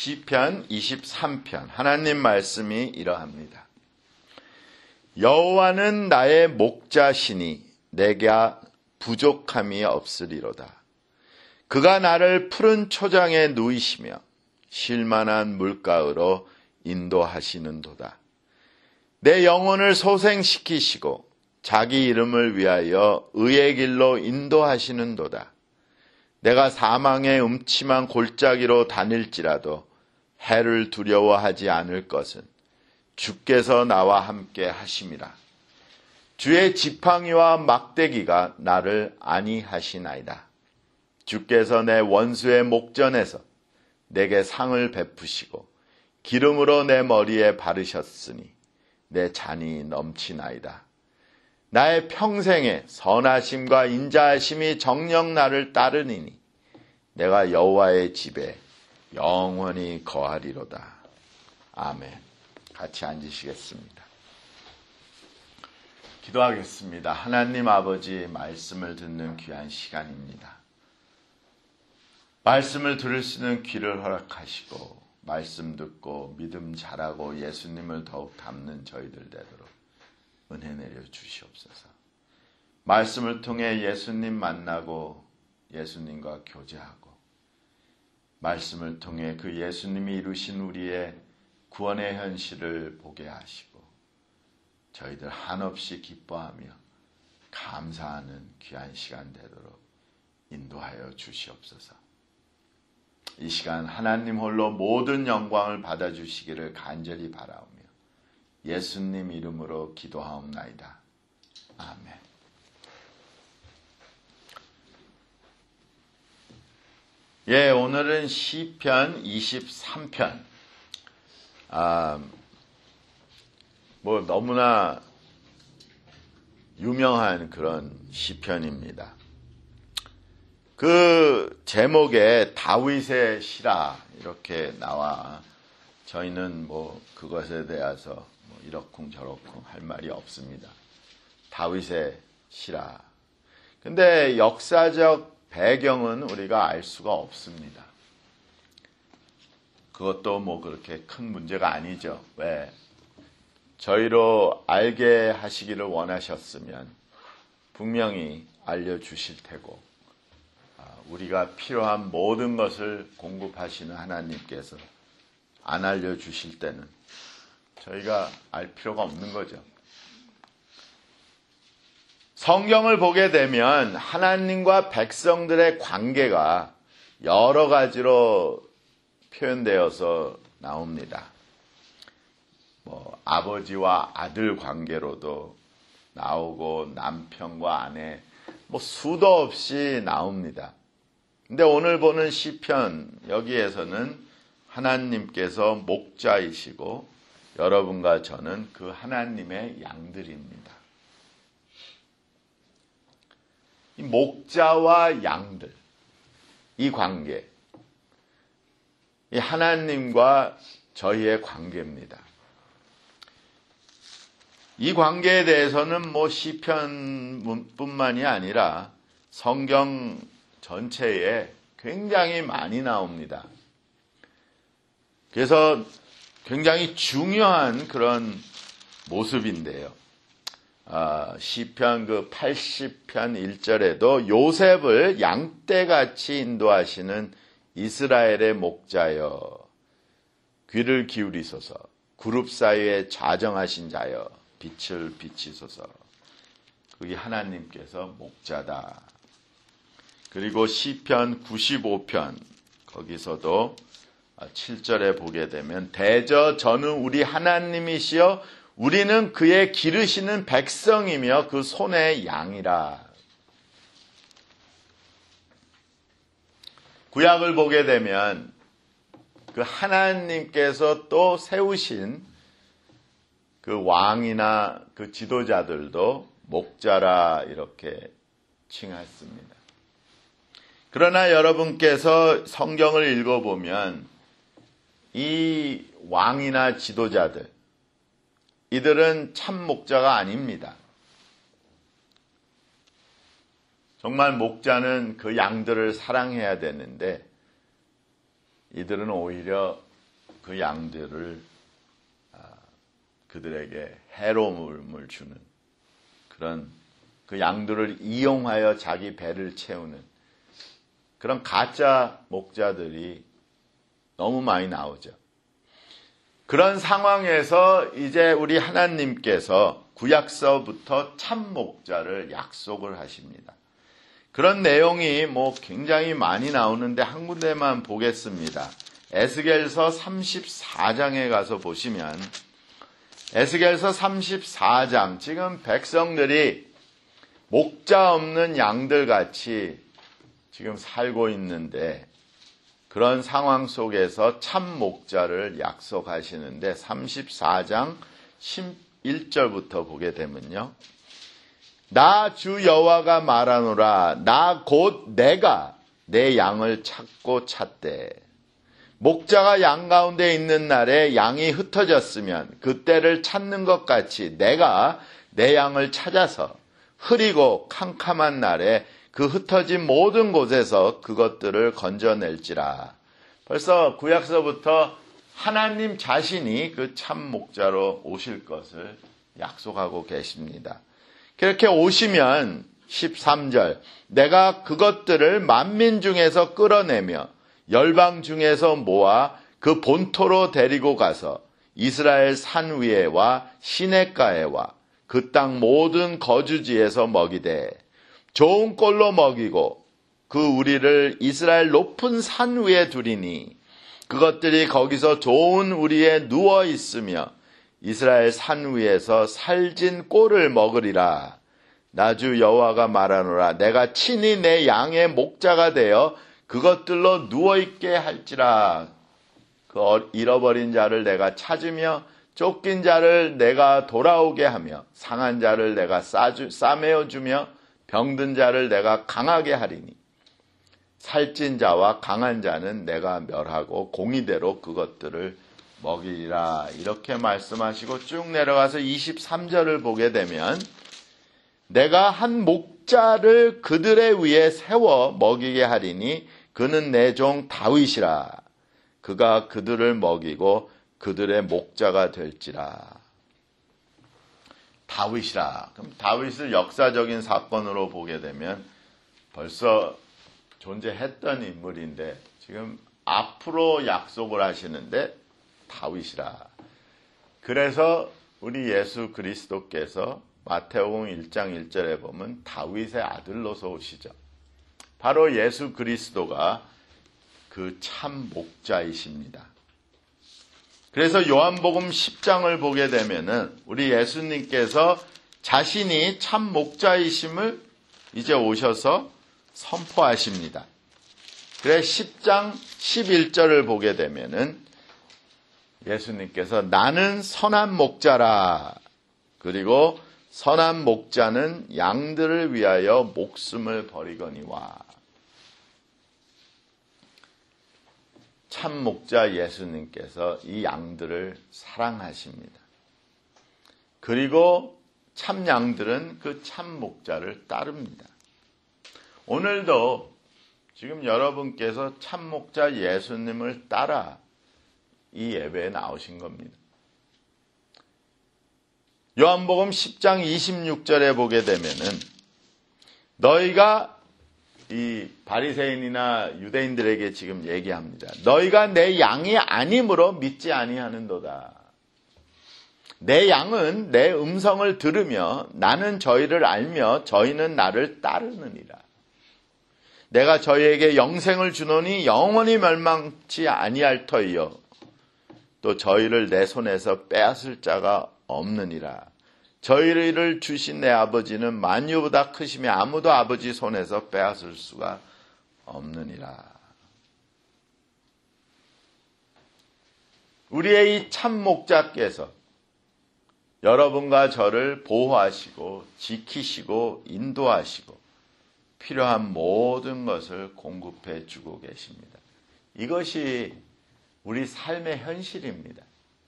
시편 23편 하나님 말씀이 이러합니다. 여호와는 나의 목자시니 내가 부족함이 없으리로다. 그가 나를 푸른 초장에 누이시며 쉴만한 물가으로 인도하시는도다. 내 영혼을 소생시키시고 자기 이름을 위하여 의의 길로 인도하시는도다. 내가 사망의 음침한 골짜기로 다닐지라도 해를 두려워하지 않을 것은 주께서 나와 함께 하심이라. 주의 지팡이와 막대기가 나를 안위하시나이다. 주께서 내 원수의 목전에서 내게 상을 베푸시고 기름으로 내 머리에 바르셨으니 내 잔이 넘치나이다. 나의 평생에 선하심과 인자하심이 정녕 나를 따르니니 내가 여호와의 집에 영원히 거하리로다. 아멘. 같이 앉으시겠습니다. 기도하겠습니다. 하나님 아버지, 말씀을 듣는 귀한 시간입니다. 말씀을 들을 수 있는 귀를 허락하시고 말씀 듣고 믿음 자라고 예수님을 더욱 닮는 저희들 되도록 은혜 내려 주시옵소서. 말씀을 통해 예수님 만나고 예수님과 교제하고 말씀을 통해 그 예수님이 이루신 우리의 구원의 현실을 보게 하시고 저희들 한없이 기뻐하며 감사하는 귀한 시간 되도록 인도하여 주시옵소서. 이 시간 하나님 홀로 모든 영광을 받아주시기를 간절히 바라오며 예수님 이름으로 기도하옵나이다. 아멘. 오늘은 시편 23편. 너무나 유명한 그런 시편입니다. 그 제목에 다윗의 시라 이렇게 나와 저희는 그것에 대해서 이러쿵저러쿵 할 말이 없습니다. 다윗의 시라. 근데 역사적 배경은 우리가 알 수가 없습니다. 그것도 그렇게 큰 문제가 아니죠. 왜? 저희로 알게 하시기를 원하셨으면 분명히 알려주실 테고 우리가 필요한 모든 것을 공급하시는 하나님께서 안 알려주실 때는 저희가 알 필요가 없는 거죠. 성경을 보게 되면 하나님과 백성들의 관계가 여러 가지로 표현되어서 나옵니다. 아버지와 아들 관계로도 나오고 남편과 아내 수도 없이 나옵니다. 근데 오늘 보는 시편 여기에서는 하나님께서 목자이시고 여러분과 저는 그 하나님의 양들입니다. 이 목자와 양들, 이 관계, 이 하나님과 저희의 관계입니다. 이 관계에 대해서는 시편뿐만이 아니라 성경 전체에 굉장히 많이 나옵니다. 그래서 굉장히 중요한 그런 모습인데요. 시편 80편 1절에도 요셉을 양떼같이 인도하시는 이스라엘의 목자여 귀를 기울이소서 그룹 사이에 자정하신 자여 빛을 비치소서. 그게 하나님께서 목자다. 그리고 시편 95편 거기서도 7절에 보게 되면 대저 저는 우리 하나님이시여 우리는 그의 기르시는 백성이며 그 손의 양이라. 구약을 보게 되면 그 하나님께서 또 세우신 그 왕이나 그 지도자들도 목자라 이렇게 칭했습니다. 그러나 여러분께서 성경을 읽어보면 이 왕이나 지도자들 이들은 참 목자가 아닙니다. 정말 목자는 그 양들을 사랑해야 되는데 이들은 오히려 그 양들을 그들에게 해로움을 주는 그런 그 양들을 이용하여 자기 배를 채우는 그런 가짜 목자들이 너무 많이 나오죠. 그런 상황에서 이제 우리 하나님께서 구약서부터 참 목자를 약속을 하십니다. 그런 내용이 굉장히 많이 나오는데 한 군데만 보겠습니다. 에스겔서 34장에 가서 보시면 에스겔서 34장 지금 백성들이 목자 없는 양들 같이 지금 살고 있는데 그런 상황 속에서 참 목자를 약속하시는데 34장 11절부터 보게 되면요. 나 주 여호와가 말하노라 나 곧 내가 내 양을 찾고 찾되 목자가 양 가운데 있는 날에 양이 흩어졌으면 그때를 찾는 것 같이 내가 내 양을 찾아서 흐리고 캄캄한 날에 그 흩어진 모든 곳에서 그것들을 건져낼지라. 벌써 구약서부터 하나님 자신이 그 참 목자로 오실 것을 약속하고 계십니다. 그렇게 오시면 13절 내가 그것들을 만민 중에서 끌어내며 열방 중에서 모아 그 본토로 데리고 가서 이스라엘 산 위에와 시냇가에와 그 땅 모든 거주지에서 먹이되 좋은 꼴로 먹이고 그 우리를 이스라엘 높은 산 위에 두리니 그것들이 거기서 좋은 우리에 누워 있으며 이스라엘 산 위에서 살진 꼴을 먹으리라. 나 주 여호와가 말하노라 내가 친히 내 양의 목자가 되어 그것들로 누워있게 할지라. 그 잃어버린 자를 내가 찾으며 쫓긴 자를 내가 돌아오게 하며 상한 자를 내가 싸매어 주며 병든 자를 내가 강하게 하리니 살찐 자와 강한 자는 내가 멸하고 공의대로 그것들을 먹이리라. 이렇게 말씀하시고 쭉 내려가서 23절을 보게 되면 내가 한 목자를 그들의 위에 세워 먹이게 하리니 그는 내 종 다윗이라. 그가 그들을 먹이고 그들의 목자가 될지라. 다윗이라. 그럼 다윗을 역사적인 사건으로 보게 되면 벌써 존재했던 인물인데 지금 앞으로 약속을 하시는데 다윗이라. 그래서 우리 예수 그리스도께서 마태복음 1장 1절에 보면 다윗의 아들로서 오시죠. 바로 예수 그리스도가 그 참 목자이십니다. 그래서 요한복음 10장을 보게 되면은 우리 예수님께서 자신이 참 목자이심을 이제 오셔서 선포하십니다. 그래 10장 11절을 보게 되면은 예수님께서 나는 선한 목자라. 그리고 선한 목자는 양들을 위하여 목숨을 버리거니와. 참 목자 예수님께서 이 양들을 사랑하십니다. 그리고 참 양들은 그 참 목자를 따릅니다. 오늘도 지금 여러분께서 참 목자 예수님을 따라 이 예배에 나오신 겁니다. 요한복음 10장 26절에 보게 되면은 너희가 이 바리새인이나 유대인들에게 지금 얘기합니다. 너희가 내 양이 아니므로 믿지 아니하는도다. 내 양은 내 음성을 들으며 나는 저희를 알며 저희는 나를 따르느니라. 내가 저희에게 영생을 주노니 영원히 멸망치 아니할 터이요 또 저희를 내 손에서 빼앗을 자가 없느니라. 저희를 주신 내 아버지는 만유보다 크시며 아무도 아버지 손에서 빼앗을 수가 없느니라. 우리의 이 참 목자께서 여러분과 저를 보호하시고 지키시고 인도하시고 필요한 모든 것을 공급해 주고 계십니다. 이것이 우리 삶의 현실입니다.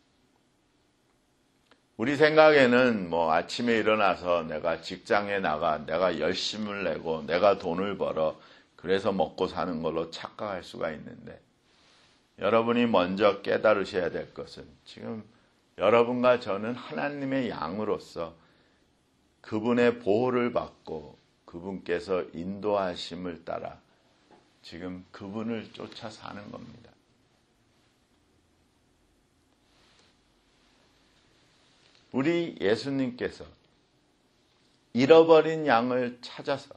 우리 생각에는 아침에 일어나서 내가 직장에 나가 내가 열심을 내고 내가 돈을 벌어 그래서 먹고 사는 걸로 착각할 수가 있는데 여러분이 먼저 깨달으셔야 될 것은 지금 여러분과 저는 하나님의 양으로서 그분의 보호를 받고 그분께서 인도하심을 따라 지금 그분을 쫓아 사는 겁니다. 우리 예수님께서 잃어버린 양을 찾아서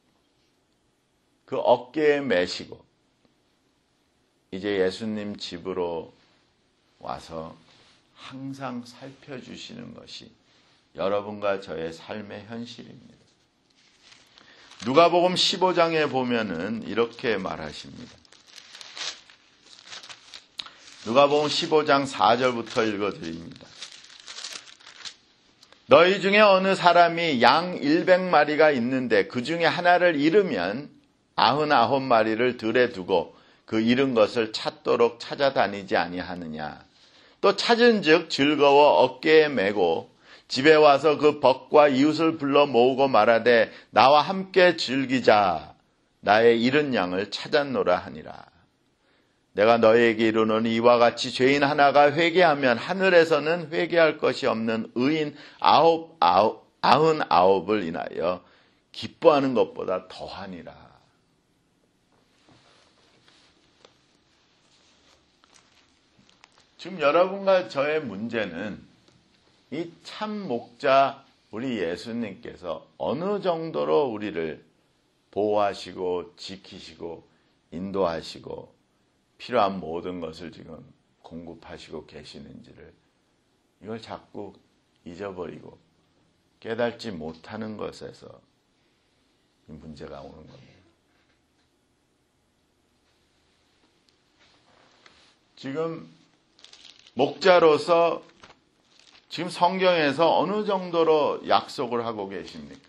그 어깨에 메시고 이제 예수님 집으로 와서 항상 살펴주시는 것이 여러분과 저의 삶의 현실입니다. 누가복음 15장에 보면은 이렇게 말하십니다. 누가복음 15장 4절부터 읽어드립니다. 너희 중에 어느 사람이 양 100마리가 있는데 그 중에 하나를 잃으면 99마리를 들에 두고 그 잃은 것을 찾도록 찾아다니지 아니하느냐. 또 찾은즉 즐거워 어깨에 메고 집에 와서 그 벗과 이웃을 불러 모으고 말하되 나와 함께 즐기자. 나의 잃은 양을 찾았노라 하니라. 내가 너희에게 이르노니 이와 같이 죄인 하나가 회개하면 하늘에서는 회개할 것이 없는 의인 99을 인하여 기뻐하는 것보다 더하니라. 지금 여러분과 저의 문제는 이 참 목자 우리 예수님께서 어느 정도로 우리를 보호하시고 지키시고 인도하시고 필요한 모든 것을 지금 공급하시고 계시는지를 이걸 자꾸 잊어버리고 깨닫지 못하는 것에서 이 문제가 오는 겁니다. 지금 목자로서 지금 성경에서 어느 정도로 약속을 하고 계십니까?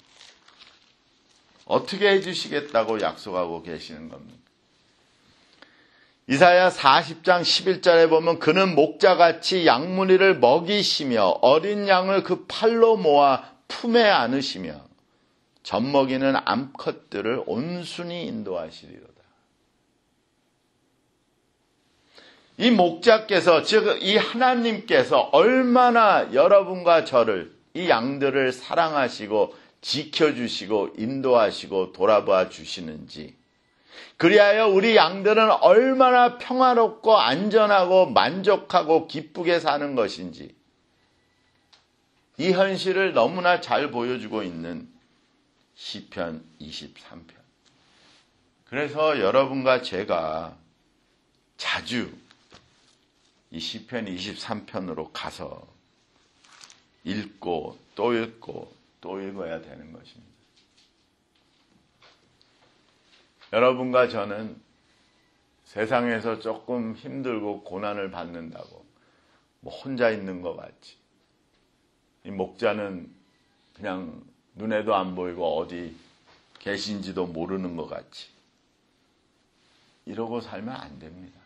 어떻게 해주시겠다고 약속하고 계시는 겁니까? 이사야 40장 11절에 보면 그는 목자같이 양무리를 먹이시며 어린 양을 그 팔로 모아 품에 안으시며 젖먹이는 암컷들을 온순히 인도하시리로다. 이 목자께서 즉 이 하나님께서 얼마나 여러분과 저를 이 양들을 사랑하시고 지켜주시고 인도하시고 돌아봐 주시는지 그리하여 우리 양들은 얼마나 평화롭고 안전하고 만족하고 기쁘게 사는 것인지 이 현실을 너무나 잘 보여주고 있는 시편 23편. 그래서 여러분과 제가 자주 이 시편 23편으로 가서 읽고 또 읽고 또 읽어야 되는 것입니다. 여러분과 저는 세상에서 조금 힘들고 고난을 받는다고 뭐 혼자 있는 것 같지. 이 목자는 그냥 눈에도 안 보이고 어디 계신지도 모르는 것 같지. 이러고 살면 안 됩니다.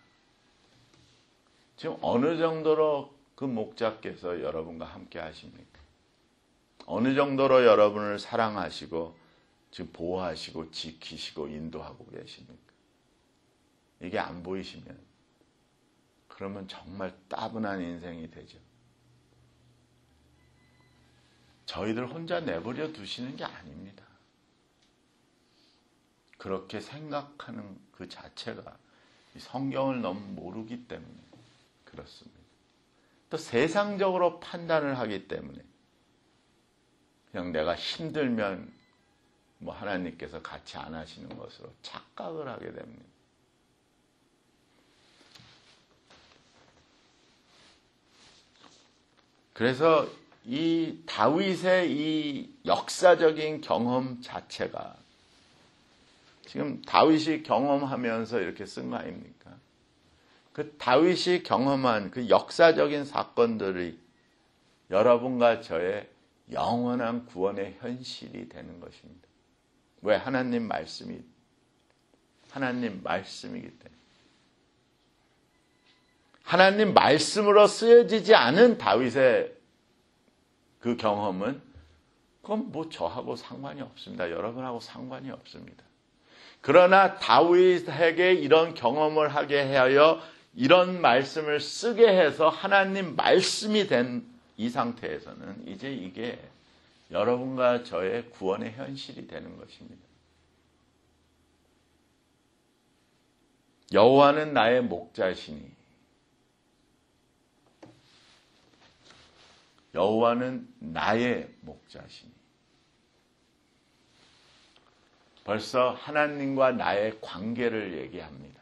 지금 어느 정도로 그 목자께서 여러분과 함께 하십니까? 어느 정도로 여러분을 사랑하시고 지금 보호하시고 지키시고 인도하고 계십니까? 이게 안 보이시면 그러면 정말 따분한 인생이 되죠. 저희들 혼자 내버려 두시는 게 아닙니다. 그렇게 생각하는 그 자체가 성경을 너무 모르기 때문에 그렇습니다. 또 세상적으로 판단을 하기 때문에 그냥 내가 힘들면 뭐 하나님께서 같이 안 하시는 것으로 착각을 하게 됩니다. 그래서 이 다윗의 이 역사적인 경험 자체가 지금 다윗이 경험하면서 이렇게 쓴 거 아닙니까? 그 다윗이 경험한 그 역사적인 사건들이 여러분과 저의 영원한 구원의 현실이 되는 것입니다. 왜? 하나님 말씀이기 때문에. 하나님 말씀으로 쓰여지지 않은 다윗의 그 경험은 그건 뭐 저하고 상관이 없습니다. 여러분하고 상관이 없습니다. 그러나 다윗에게 이런 경험을 하게 하여 이런 말씀을 쓰게 해서 하나님 말씀이 된 이 상태에서는 이제 이게 여러분과 저의 구원의 현실이 되는 것입니다. 여호와는 나의 목자시니 여호와는 나의 목자시니 벌써 하나님과 나의 관계를 얘기합니다.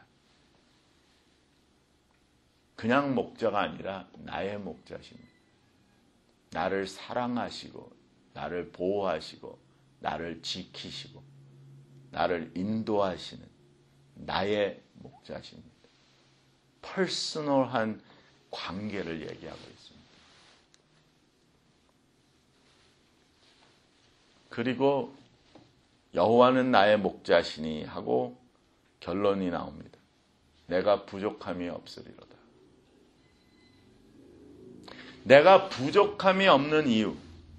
그냥 목자가 아니라 나의 목자십니다. 나를 사랑하시고 나를 보호하시고 나를 지키시고 나를 인도하시는 나의 목자십니다. 퍼스널한 관계를 얘기하고 있습니다. 그리고 여호와는 나의 목자시니 하고 결론이 나옵니다. 내가 부족함이 없으리로다. 내가 부족함이 없는 이유,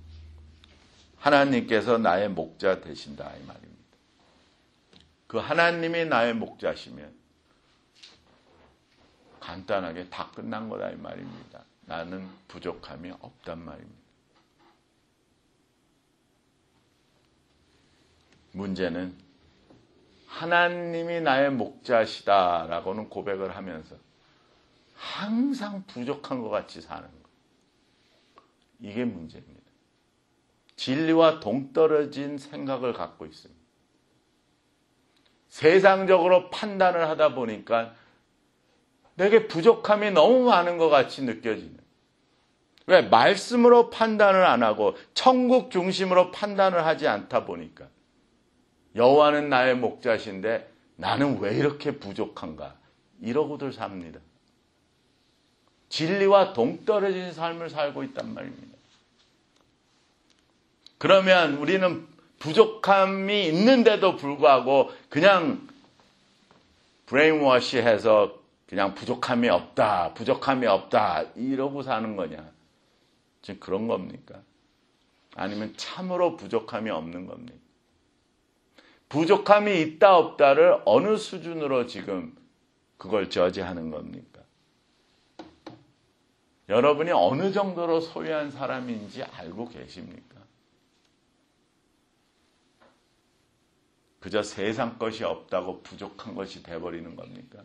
하나님께서 나의 목자 되신다 이 말입니다. 그 하나님이 나의 목자시면 간단하게 다 끝난 거다 이 말입니다. 나는 부족함이 없단 말입니다. 문제는 하나님이 나의 목자시다라고는 고백을 하면서 항상 부족한 것 같이 사는 것. 이게 문제입니다. 진리와 동떨어진 생각을 갖고 있습니다. 세상적으로 판단을 하다 보니까 내게 부족함이 너무 많은 것 같이 느껴지는. 왜? 말씀으로 판단을 안 하고 천국 중심으로 판단을 하지 않다 보니까 여호와는 나의 목자신데 나는 왜 이렇게 부족한가? 이러고들 삽니다. 진리와 동떨어진 삶을 살고 있단 말입니다. 그러면 우리는 부족함이 있는데도 불구하고 그냥 브레인워시해서 그냥 부족함이 없다, 부족함이 없다 이러고 사는 거냐? 지금 그런 겁니까? 아니면 참으로 부족함이 없는 겁니까? 부족함이 있다 없다를 어느 수준으로 지금 그걸 저지하는 겁니까? 여러분이 어느 정도로 소유한 사람인지 알고 계십니까? 그저 세상 것이 없다고 부족한 것이 돼버리는 겁니까?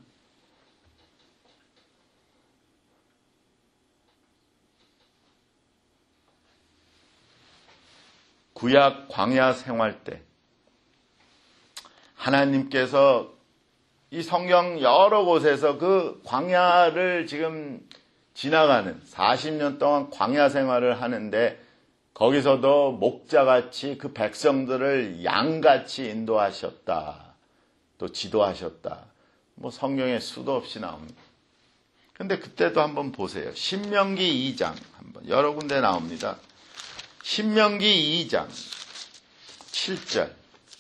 구약 광야 생활 때 하나님께서 이 성경 여러 곳에서 그 광야를 지금 지나가는 40년 동안 광야 생활을 하는데 거기서도 목자같이 그 백성들을 양같이 인도하셨다. 또 지도하셨다. 뭐 성경에 수도 없이 나옵니다. 근데 그때도 한번 보세요. 신명기 2장 한번 여러 군데 나옵니다. 신명기 2장 7절.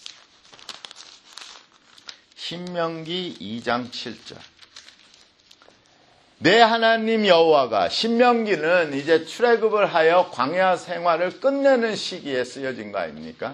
신명기 2장 7절. 내 하나님 여호와가, 신명기는 이제 출애굽을 하여 광야 생활을 끝내는 시기에 쓰여진 거 아닙니까?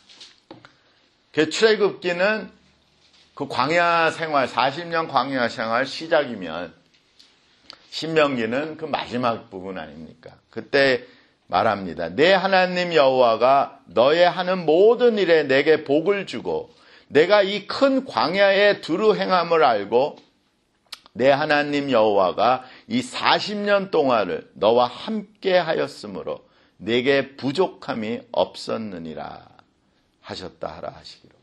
그 출애굽기는 그 광야 생활, 40년 광야 생활 시작이면 신명기는 그 마지막 부분 아닙니까? 그때 말합니다. 내 하나님 여호와가 너의 하는 모든 일에 내게 복을 주고 내가 이 큰 광야에 두루 행함을 알고 내 하나님 여호와가 이 40년 동안을 너와 함께 하였으므로 내게 부족함이 없었느니라 하셨다 하라 하시기로.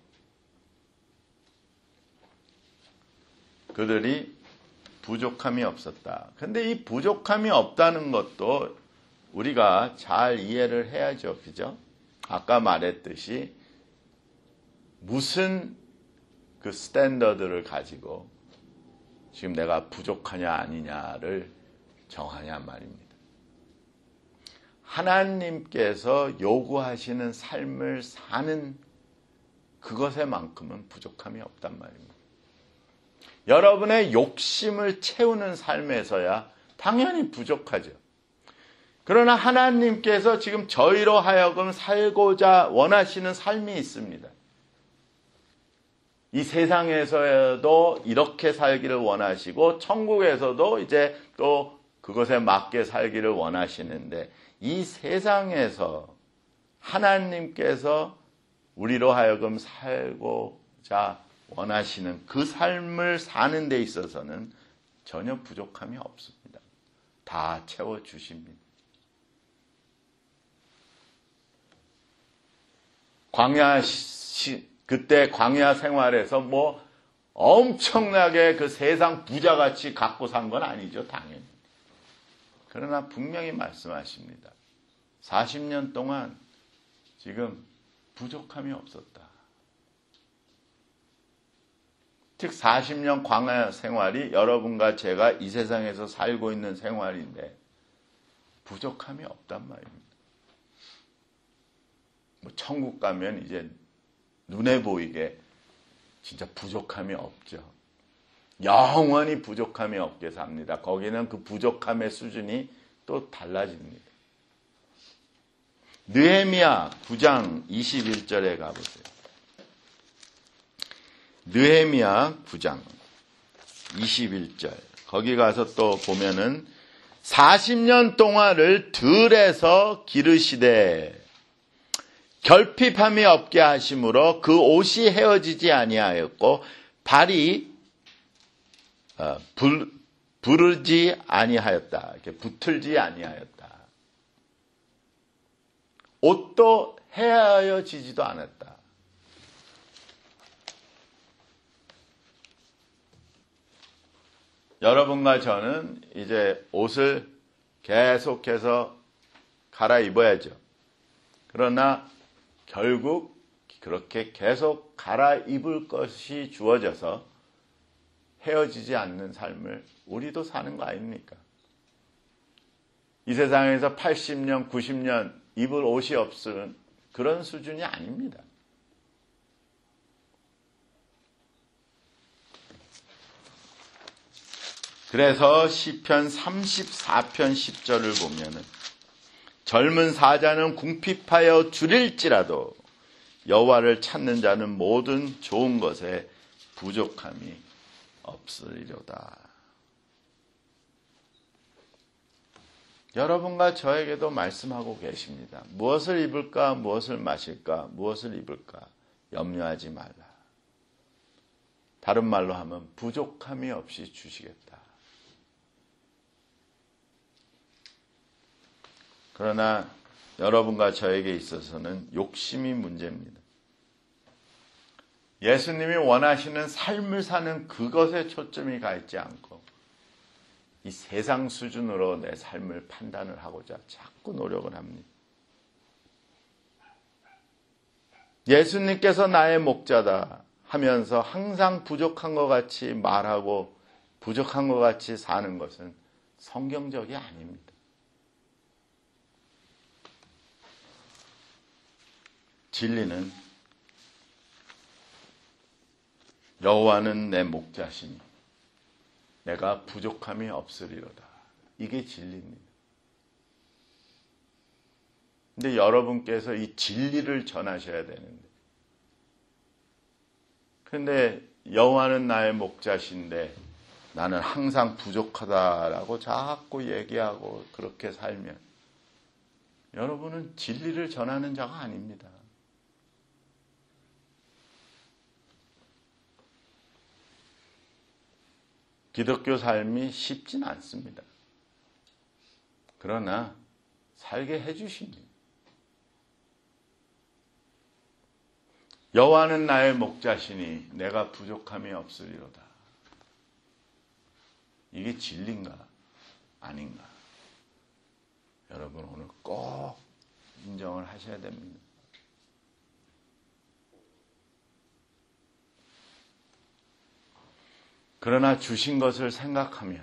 그들이 부족함이 없었다. 근데 이 부족함이 없다는 것도 우리가 잘 이해를 해야죠. 그죠? 아까 말했듯이 무슨 그 스탠더드를 가지고 지금 내가 부족하냐 아니냐를 정하냐 말입니다. 하나님께서 요구하시는 삶을 사는 그것에만큼은 부족함이 없단 말입니다. 여러분의 욕심을 채우는 삶에서야 당연히 부족하죠. 그러나 하나님께서 지금 저희로 하여금 살고자 원하시는 삶이 있습니다. 이 세상에서도 이렇게 살기를 원하시고 천국에서도 이제 또 그것에 맞게 살기를 원하시는데 이 세상에서 하나님께서 우리로 하여금 살고자 원하시는 그 삶을 사는 데 있어서는 전혀 부족함이 없습니다. 다 채워주십니다. 그때 광야 생활에서 뭐 엄청나게 그 세상 부자같이 갖고 산 건 아니죠, 당연히. 그러나 분명히 말씀하십니다. 40년 동안 지금 부족함이 없었다. 즉 40년 광야 생활이 여러분과 제가 이 세상에서 살고 있는 생활인데 부족함이 없단 말입니다. 뭐 천국 가면 이제 눈에 보이게 진짜 부족함이 없죠. 영원히 부족함이 없게 삽니다. 거기는 그 부족함의 수준이 또 달라집니다. 느헤미야 9장 21절에 가보세요. 느헤미야 9장 21절 거기 가서 또 보면은 40년 동안을 들에서 기르시되 결핍함이 없게 하심으로 그 옷이 헤어지지 아니하였고 발이 부르지 아니하였다. 이렇게 붙들지 아니하였다. 옷도 헤어지지도 않았다. 여러분과 저는 이제 옷을 계속해서 갈아입어야죠. 그러나 결국 그렇게 계속 갈아입을 것이 주어져서 헤어지지 않는 삶을 우리도 사는 거 아닙니까? 이 세상에서 80년, 90년 입을 옷이 없은 그런 수준이 아닙니다. 그래서 시편 34편 10절을 보면은 젊은 사자는 궁핍하여 줄일지라도 여호와를 찾는 자는 모든 좋은 것에 부족함이 없으리로다. 여러분과 저에게도 말씀하고 계십니다. 무엇을 입을까, 무엇을 마실까, 무엇을 입을까 염려하지 말라. 다른 말로 하면 부족함이 없이 주시겠다. 그러나 여러분과 저에게 있어서는 욕심이 문제입니다. 예수님이 원하시는 삶을 사는 그것에 초점이 가 있지 않고 이 세상 수준으로 내 삶을 판단을 하고자 자꾸 노력을 합니다. 예수님께서 나의 목자다 하면서 항상 부족한 것 같이 말하고 부족한 것 같이 사는 것은 성경적이 아닙니다. 진리는 여호와는 내 목자시니 내가 부족함이 없으리로다. 이게 진리입니다. 근데 여러분께서 이 진리를 전하셔야 되는데 근데 여호와는 나의 목자신데 나는 항상 부족하다라고 자꾸 얘기하고 그렇게 살면 여러분은 진리를 전하는 자가 아닙니다. 기독교 삶이 쉽진 않습니다. 그러나 살게 해주십니다. 여호와는 나의 목자시니 내가 부족함이 없으리로다. 이게 진리인가 아닌가? 여러분 오늘 꼭 인정을 하셔야 됩니다. 그러나 주신 것을 생각하면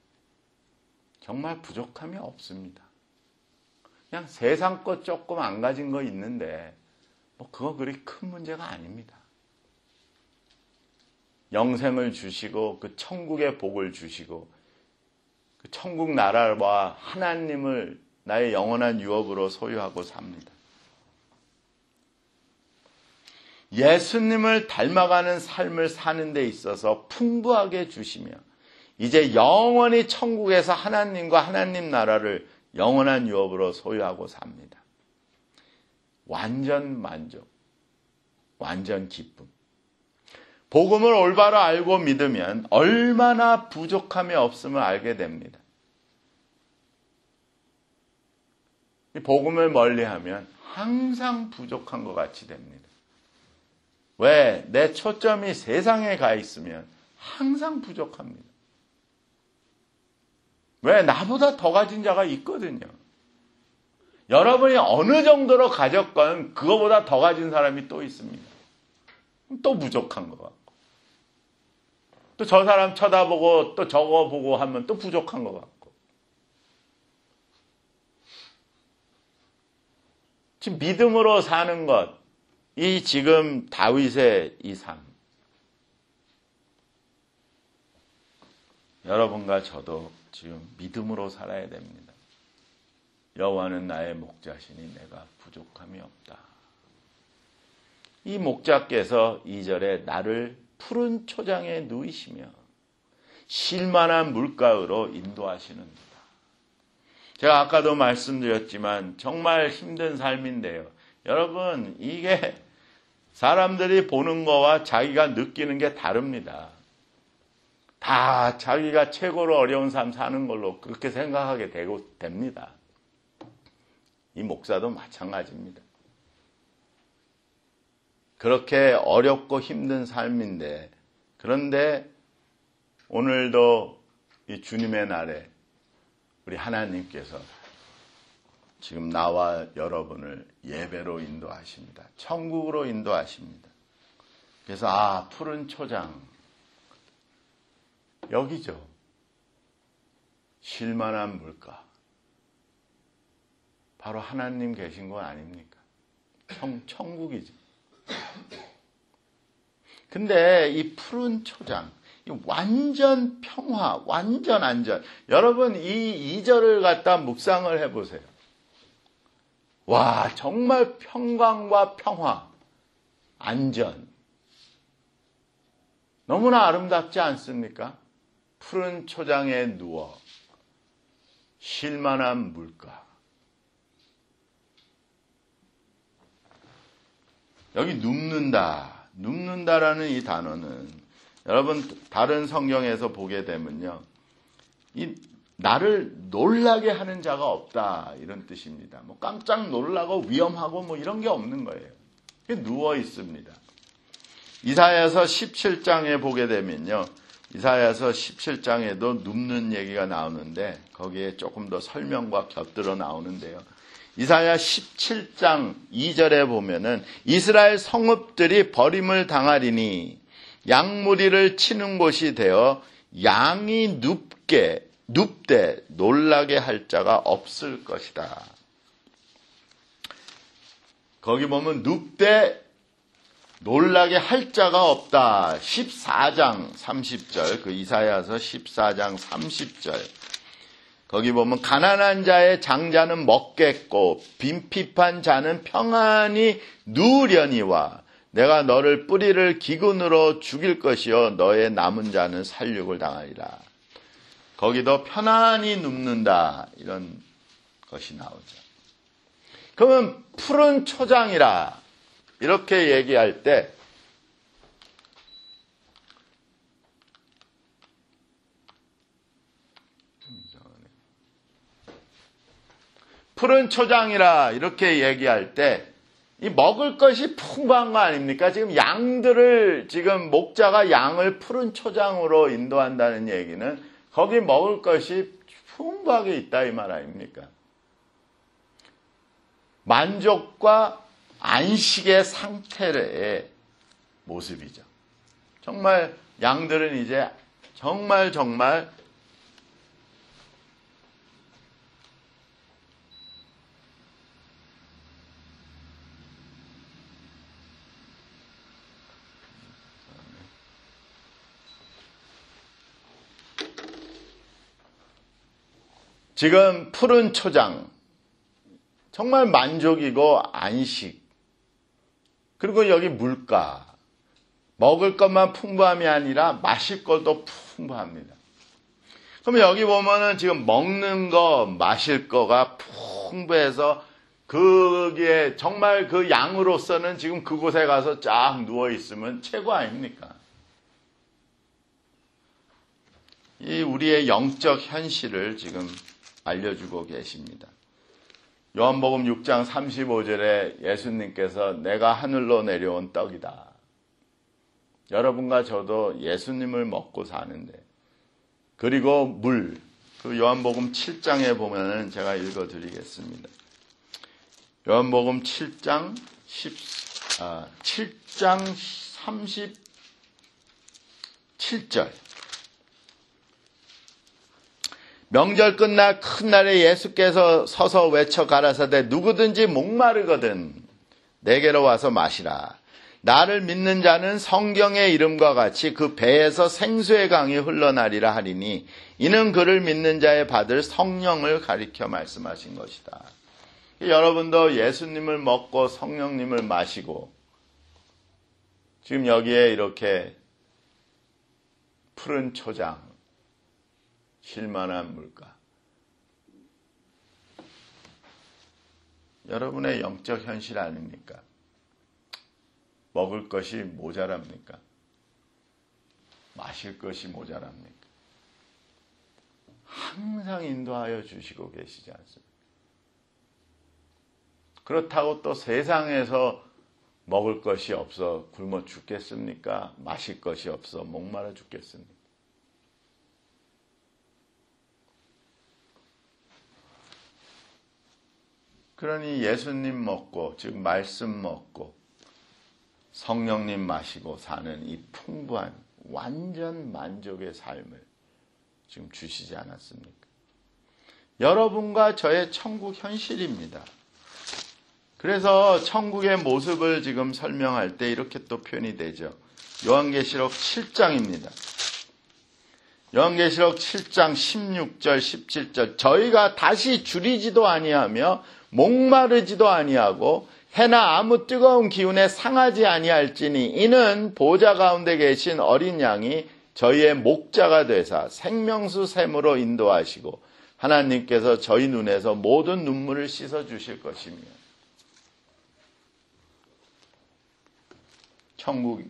정말 부족함이 없습니다. 그냥 세상 것 조금 안 가진 거 있는데 뭐 그거 그리 큰 문제가 아닙니다. 영생을 주시고 그 천국의 복을 주시고 그 천국 나라와 하나님을 나의 영원한 유업으로 소유하고 삽니다. 예수님을 닮아가는 삶을 사는 데 있어서 풍부하게 주시며 이제 영원히 천국에서 하나님과 하나님 나라를 영원한 유업으로 소유하고 삽니다. 완전 만족, 완전 기쁨. 복음을 올바로 알고 믿으면 얼마나 부족함이 없음을 알게 됩니다. 이 복음을 멀리하면 항상 부족한 것 같이 됩니다. 왜? 내 초점이 세상에 가 있으면 항상 부족합니다. 왜? 나보다 더 가진 자가 있거든요. 여러분이 어느 정도로 가졌건 그거보다 더 가진 사람이 또 있습니다. 또 부족한 것 같고. 또 저 사람 쳐다보고 또 저거 보고 하면 또 부족한 것 같고. 지금 믿음으로 사는 것, 이 지금 다윗의 이 삶. 여러분과 저도 지금 믿음으로 살아야 됩니다. 여호와는 나의 목자시니 내가 부족함이 없다. 이 목자께서 2절에 나를 푸른 초장에 누이시며 쉴만한 물가로 인도하시는도다. 제가 아까도 말씀드렸지만 정말 힘든 삶인데요. 여러분, 이게 사람들이 보는 거와 자기가 느끼는 게 다릅니다. 다 자기가 최고로 어려운 삶 사는 걸로 그렇게 생각하게 됩니다. 이 목사도 마찬가지입니다. 그렇게 어렵고 힘든 삶인데, 그런데 오늘도 이 주님의 날에 우리 하나님께서 지금 나와 여러분을 예배로 인도하십니다. 천국으로 인도하십니다. 그래서 푸른 초장 여기죠. 쉴만한 물가. 바로 하나님 계신 건 아닙니까? 천국이죠. 근데 이 푸른 초장, 완전 평화, 완전 안전. 여러분 이 2절을 갖다 묵상을 해보세요. 와, 정말 평강과 평화, 안전. 너무나 아름답지 않습니까? 푸른 초장에 누워 쉴만한 물가. 여기 눕는다라는 이 단어는 여러분 다른 성경에서 보게 되면요, 이 나를 놀라게 하는 자가 없다 이런 뜻입니다. 뭐 깜짝 놀라고 위험하고 뭐 이런 게 없는 거예요. 누워 있습니다. 이사야서 17장에 보게 되면요, 이사야서 17장에도 눕는 얘기가 나오는데 거기에 조금 더 설명과 곁들어 나오는데요. 이사야 17장 2절에 보면은 이스라엘 성읍들이 버림을 당하리니 양무리를 치는 곳이 되어 양이 눕되 놀라게 할 자가 없을 것이다. 거기 보면 눕되 놀라게 할 자가 없다. 14장 30절, 그 이사야서 14장 30절. 거기 보면 가난한 자의 장자는 먹겠고 빈핍한 자는 평안히 누우려니와 내가 너를 뿌리를 기근으로 죽일 것이요 너의 남은 자는 살육을 당하리라. 거기도 편안히 눕는다 이런 것이 나오죠. 그러면 푸른 초장이라 이렇게 얘기할 때 푸른 초장이라 이렇게 얘기할 때 이 먹을 것이 풍부한 거 아닙니까? 지금 양들을 지금 목자가 양을 푸른 초장으로 인도한다는 얘기는 거기 먹을 것이 풍부하게 있다 이 말 아닙니까? 만족과 안식의 상태의 모습이죠. 정말 양들은 이제 정말 지금 푸른 초장, 정말 만족이고 안식, 그리고 여기 물가. 먹을 것만 풍부함이 아니라 마실 것도 풍부합니다. 그럼 여기 보면은 지금 먹는 거, 마실 거가 풍부해서 그게 정말 그 양으로서는 지금 그곳에 가서 쫙 누워있으면 최고 아닙니까? 이 우리의 영적 현실을 지금 알려주고 계십니다. 요한복음 6장 35절에 예수님께서 내가 하늘로 내려온 떡이다. 여러분과 저도 예수님을 먹고 사는데, 그리고 물, 그 요한복음 7장에 보면은 제가 읽어드리겠습니다. 요한복음 7장 37절. 명절 끝날 큰 날에 예수께서 서서 외쳐 가라사대 누구든지 목마르거든 내게로 와서 마시라. 나를 믿는 자는 성경의 이름과 같이 그 배에서 생수의 강이 흘러나리라 하리니 이는 그를 믿는 자의 받을 성령을 가리켜 말씀하신 것이다. 여러분도 예수님을 먹고 성령님을 마시고 지금 여기에 이렇게 푸른 초장, 쉴만한 물가, 여러분의 영적 현실 아닙니까? 먹을 것이 모자랍니까? 마실 것이 모자랍니까? 항상 인도하여 주시고 계시지 않습니까? 그렇다고 또 세상에서 먹을 것이 없어 굶어 죽겠습니까? 마실 것이 없어 목마르 죽겠습니까? 그러니 예수님 먹고, 즉 말씀 먹고 성령님 마시고 사는 이 풍부한 완전 만족의 삶을 지금 주시지 않았습니까? 여러분과 저의 천국 현실입니다. 그래서 천국의 모습을 지금 설명할 때 이렇게 또 표현이 되죠. 요한계시록 7장입니다. 요한계시록 7장 16절 17절 저희가 다시 줄이지도 아니하며 목마르지도 아니하고 해나 아무 뜨거운 기운에 상하지 아니할지니 이는 보좌 가운데 계신 어린 양이 저희의 목자가 되사 생명수 샘으로 인도하시고 하나님께서 저희 눈에서 모든 눈물을 씻어 주실 것이며 천국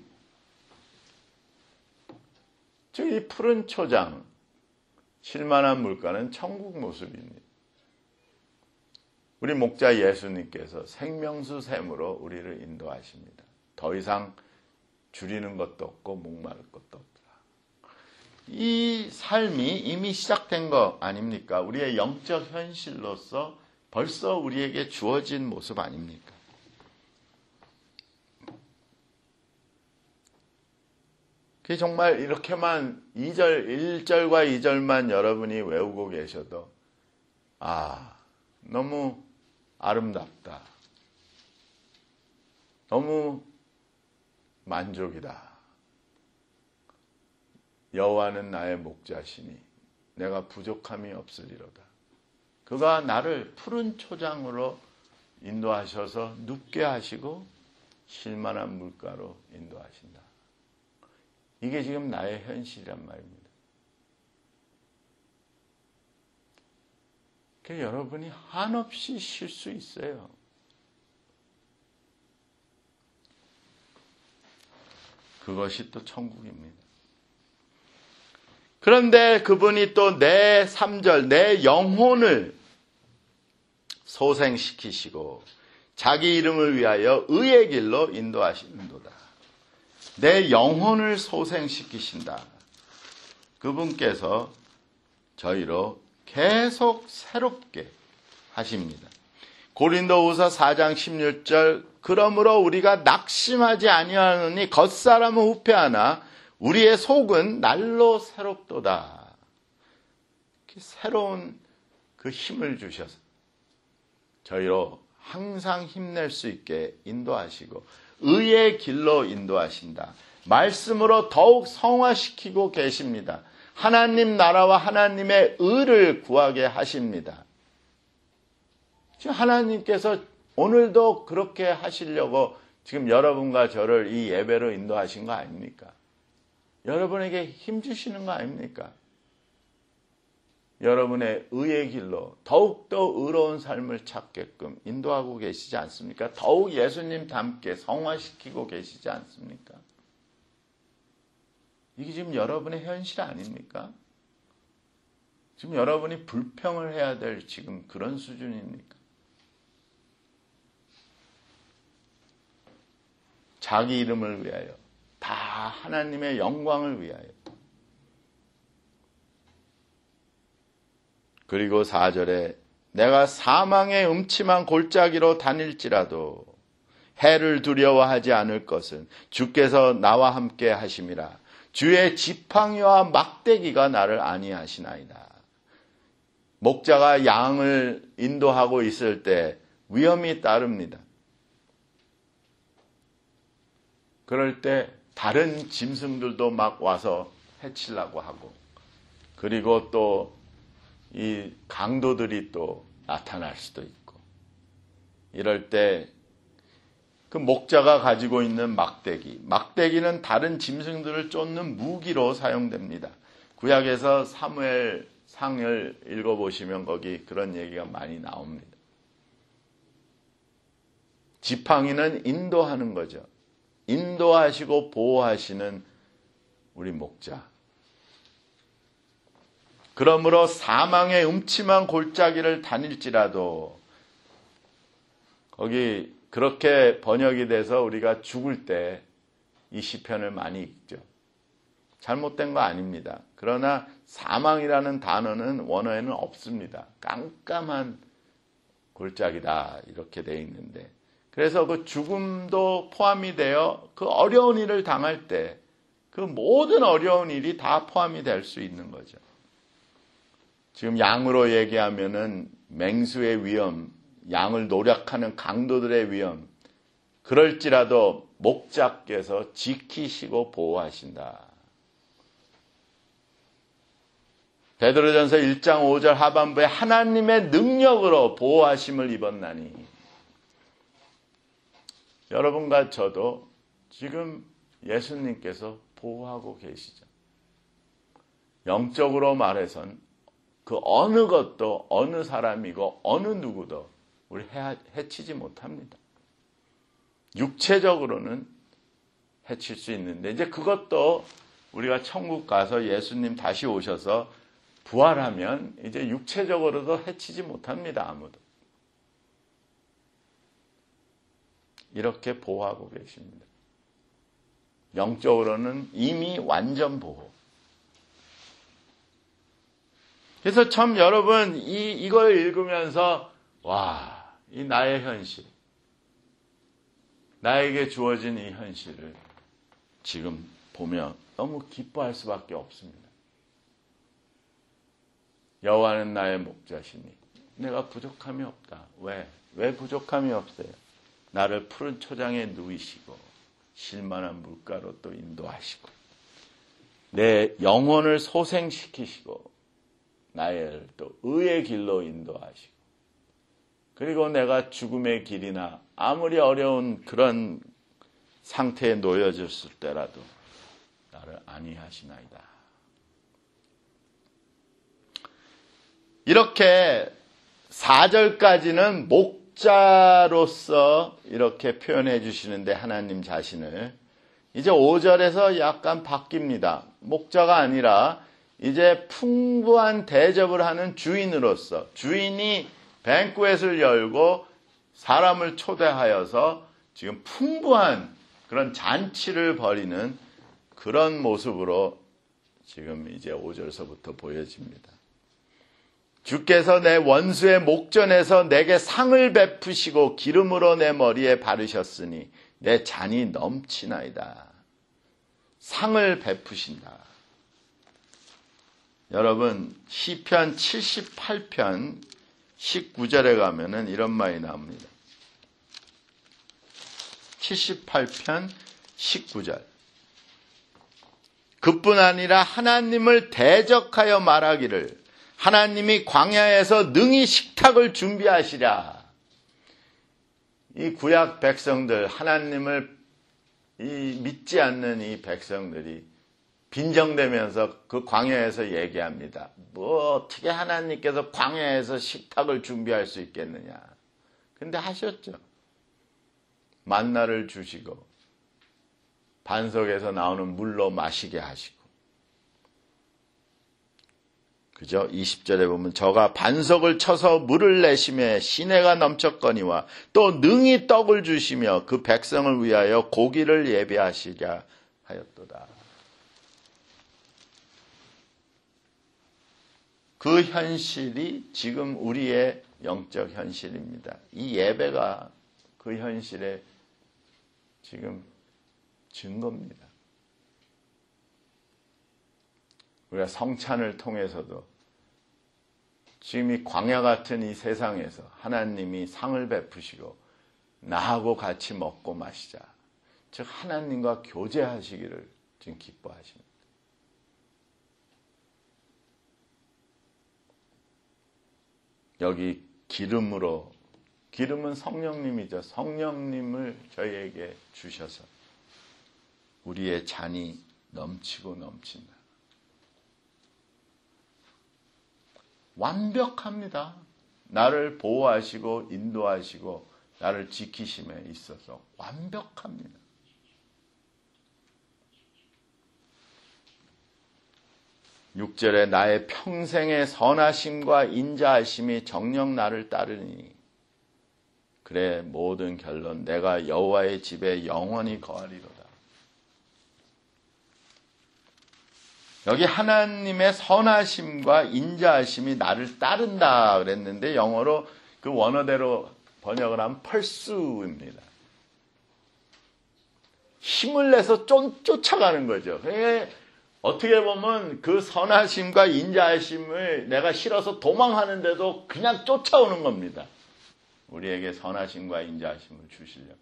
즉 이 푸른 초장 쉴만한 물가는 천국 모습입니다. 우리 목자 예수님께서 생명수 샘으로 우리를 인도하십니다. 더 이상 줄이는 것도 없고 목마를 것도 없다. 이 삶이 이미 시작된 거 아닙니까? 우리의 영적 현실로서 벌써 우리에게 주어진 모습 아닙니까? 그게 정말 이렇게만 1절과 2절만 여러분이 외우고 계셔도 너무 아름답다. 너무 만족이다. 여호와는 나의 목자시니 내가 부족함이 없으리로다. 그가 나를 푸른 초장으로 인도하셔서 눕게 하시고 쉴만한 물가로 인도하신다. 이게 지금 나의 현실이란 말입니다. 그래서 여러분이 한없이 쉴 수 있어요. 그것이 또 천국입니다. 그런데 그분이 또 내 3절, 내 영혼을 소생시키시고 자기 이름을 위하여 의의 길로 인도하시는도다. 내 영혼을 소생시키신다. 그분께서 저희로 계속 새롭게 하십니다. 고린도후서 4장 16절 그러므로 우리가 낙심하지 아니하노니 겉사람은 후패하나 우리의 속은 날로 새롭도다. 새로운 그 힘을 주셔서 저희로 항상 힘낼 수 있게 인도하시고 의의 길로 인도하신다. 말씀으로 더욱 성화시키고 계십니다. 하나님 나라와 하나님의 의를 구하게 하십니다. 지금 하나님께서 오늘도 그렇게 하시려고 지금 여러분과 저를 이 예배로 인도하신 거 아닙니까? 여러분에게 힘 주시는 거 아닙니까? 여러분의 의의 길로 더욱더 의로운 삶을 찾게끔 인도하고 계시지 않습니까? 더욱 예수님 닮게 성화시키고 계시지 않습니까? 이게 지금 여러분의 현실 아닙니까? 지금 여러분이 불평을 해야 될 지금 그런 수준입니까? 자기 이름을 위하여, 다 하나님의 영광을 위하여. 그리고 4절에 내가 사망의 음침한 골짜기로 다닐지라도 해를 두려워하지 않을 것은 주께서 나와 함께 하심이라. 주의 지팡이와 막대기가 나를 안위하시나이다. 목자가 양을 인도하고 있을 때 위험이 따릅니다. 그럴 때 다른 짐승들도 막 와서 해치려고 하고, 그리고 또 이 강도들이 또 나타날 수도 있고, 이럴 때 그 목자가 가지고 있는 막대기는 다른 짐승들을 쫓는 무기로 사용됩니다. 구약에서 사무엘상을 읽어보시면 거기 그런 얘기가 많이 나옵니다. 지팡이는 인도하는 거죠. 인도하시고 보호하시는 우리 목자. 그러므로 사망의 음침한 골짜기를 다닐지라도, 거기 그렇게 번역이 돼서 우리가 죽을 때 이 시편을 많이 읽죠. 잘못된 거 아닙니다. 그러나 사망이라는 단어는 원어에는 없습니다. 깜깜한 골짜기다 이렇게 돼 있는데, 그래서 그 죽음도 포함이 되어 그 어려운 일을 당할 때 그 모든 어려운 일이 다 포함이 될 수 있는 거죠. 지금 양으로 얘기하면은 맹수의 위험, 양을 노력하는 강도들의 위험, 그럴지라도 목자께서 지키시고 보호하신다. 베드로전서 1장 5절 하반부에 하나님의 능력으로 보호하심을 입었나니, 여러분과 저도 지금 예수님께서 보호하고 계시죠. 영적으로 말해선 그 어느 것도 어느 사람이고 어느 누구도 우리 해치지 못합니다. 육체적으로는 해칠 수 있는데, 이제 그것도 우리가 천국 가서 예수님 다시 오셔서 부활하면 이제 육체적으로도 해치지 못합니다. 아무도. 이렇게 보호하고 계십니다. 영적으로는 이미 완전 보호. 그래서 참 여러분 이걸 읽으면서 와, 이 나의 현실, 나에게 주어진 이 현실을 지금 보면 너무 기뻐할 수밖에 없습니다. 여호와는 나의 목자시니 내가 부족함이 없다. 왜 부족함이 없어요? 나를 푸른 초장에 누이시고 실만한 물가로 또 인도하시고 내 영혼을 소생시키시고 나를 또 의의 길로 인도하시고, 그리고 내가 죽음의 길이나 아무리 어려운 그런 상태에 놓여졌을 때라도 나를 안위하시나이다. 이렇게 4절까지는 목자로서 이렇게 표현해 주시는데 하나님 자신을, 이제 5절에서 약간 바뀝니다. 목자가 아니라 이제 풍부한 대접을 하는 주인으로서, 주인이 뱅퀘트를 열고 사람을 초대하여서 지금 풍부한 그런 잔치를 벌이는 그런 모습으로 지금 이제 5절서부터 보여집니다. 주께서 내 원수의 목전에서 내게 상을 베푸시고 기름으로 내 머리에 바르셨으니 내 잔이 넘치나이다. 상을 베푸신다. 여러분, 시편 78편 19절에 가면은 이런 말이 나옵니다. 78편 19절. 그뿐 아니라 하나님을 대적하여 말하기를 하나님이 광야에서 능히 식탁을 준비하시랴. 이 구약 백성들, 하나님을 믿지 않는 이 백성들이 빈정대면서 그 광야에서 얘기합니다. 뭐 어떻게 하나님께서 광야에서 식탁을 준비할 수 있겠느냐. 근데 하셨죠. 만나를 주시고 반석에서 나오는 물로 마시게 하시고. 그죠? 20절에 보면 저가 반석을 쳐서 물을 내심에 시내가 넘쳤거니와 또 능히 떡을 주시며 그 백성을 위하여 고기를 예배하시려 하였도다. 그 현실이 지금 우리의 영적 현실입니다. 이 예배가 그 현실의 지금 증거입니다. 우리가 성찬을 통해서도 지금 이 광야 같은 이 세상에서 하나님이 상을 베푸시고 나하고 같이 먹고 마시자. 즉 하나님과 교제하시기를 지금 기뻐하십니다. 여기 기름으로, 기름은 성령님이죠. 성령님을 저희에게 주셔서 우리의 잔이 넘치고 넘친다. 완벽합니다. 나를 보호하시고 인도하시고 나를 지키심에 있어서 완벽합니다. (6절에) 나의 평생의 선하심과 인자하심이 정녕 나를 따르니 그래 모든 결론 내가 여호와의 집에 영원히 거하리로다. 여기 하나님의 선하심과 인자하심이 나를 따른다 그랬는데 영어로 그 원어대로 번역을 하면 펄스입니다. 힘을 내서 쫓아가는 거죠. 어떻게 보면 그 선하심과 인자하심을 내가 싫어서 도망하는데도 그냥 쫓아오는 겁니다. 우리에게 선하심과 인자하심을 주시려고.